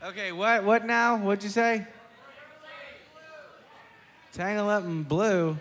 Okay, what now? What'd you say? Tangle up in blue.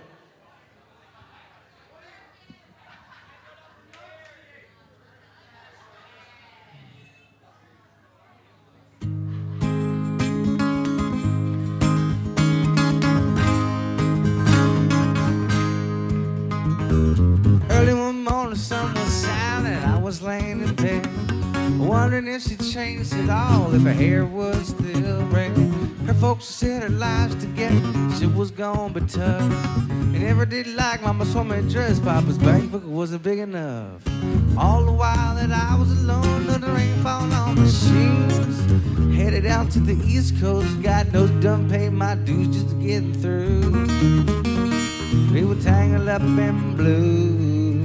Early one morning, the sun was shining. I was laying in bed, wondering if she changed at all, if her hair was still red. Her folks said her lives together, she was gonna be tough. And never did like Mama's homemade dress, Papa's bank book wasn't big enough. All the while that I was alone, let the rain falling on my shoes. Headed out to the East Coast, God knows done paid my dues just to get through. We were tangled up in blue.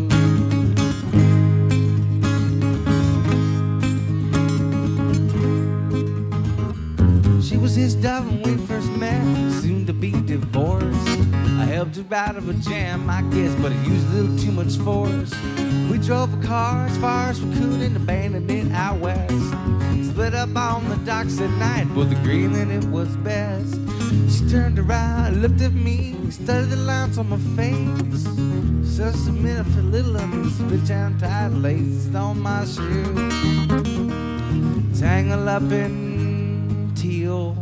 She was his dove when we first met, soon to be divorced. I helped her out of a jam, I guess, but it used a little too much force. We drove a car as far as we could and abandoned it out west. Split up on the docks at night, both agreeing that it was best. She turned around, looked at me, studied the lines on my face. Just a minute for a little uneasy, bitch, I'm tied laces on my shoe. Tangled up in teal.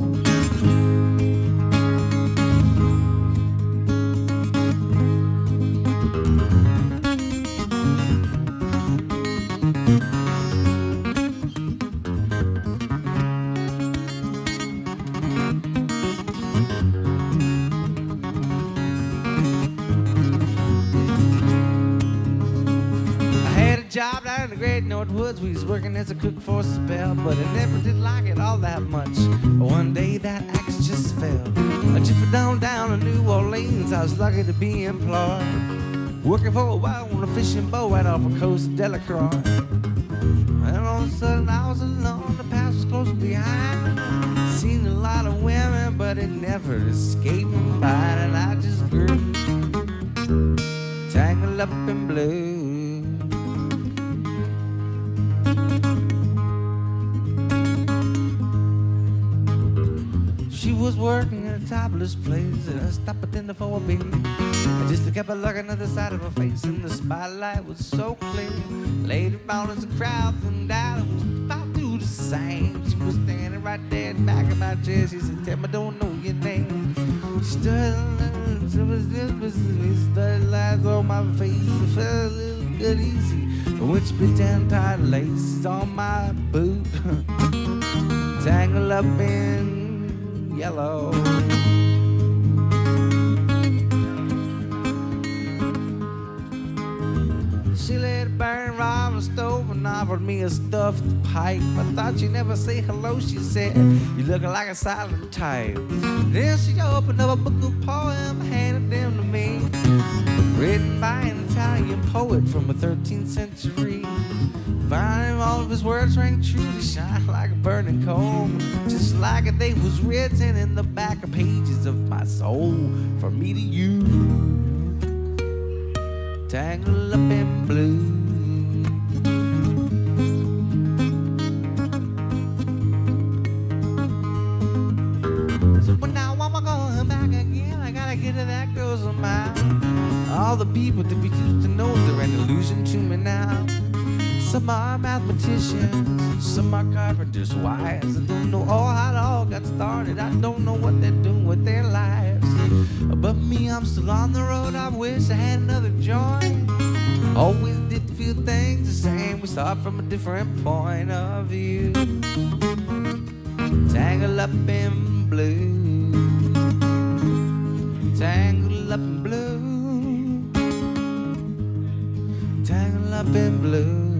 Job down in the great North Woods, we was working as a cook for a spell, but I never did like it all that much. One day that axe just fell. I drifted on down to New Orleans, I was lucky to be employed, working for a while on a fishing boat right off the coast of Delacroix. And all of a sudden I was alone, the past was close behind. Seen a lot of women, but it never escaped my mind, and I just grew tangled up in blue. She was working in a topless place, and I stopped at the 4B. I just kept a looking at the side of her face, and the spotlight was so clear. Later on as the crowd thinned out, it was about to do the same. She was standing right there in the back of my chair. She said, "Tell me, I don't know your name." She studied lines on my face. It felt a little good easy, but when she put down tight laces on my boot, tangled up in yellow. She let it burn right on the stove and offered me a stuffed pipe. I thought you'd never say hello, she said. You look like a silent type. Then she opened up a book of poems and handed them to me, written by an Italian poet from the 13th century. Finding all of his words rang true, they shine like a burning coal, just like they was written in the back of pages of my soul, from me to you, tangled up in blue. So when now I'm going back again, I gotta get to that girl's of mine. All the people that we used to know, they're an illusion to me now. Some are mathematicians, some are carpenters' wives. I don't know how it all got started. I don't know what they're doing with their lives. But me, I'm still on the road. I wish I had another joint. Always did feel things the same. We saw it from a different point of view. Tangled up in blue. Tangled up in blue. Tangled up in blue.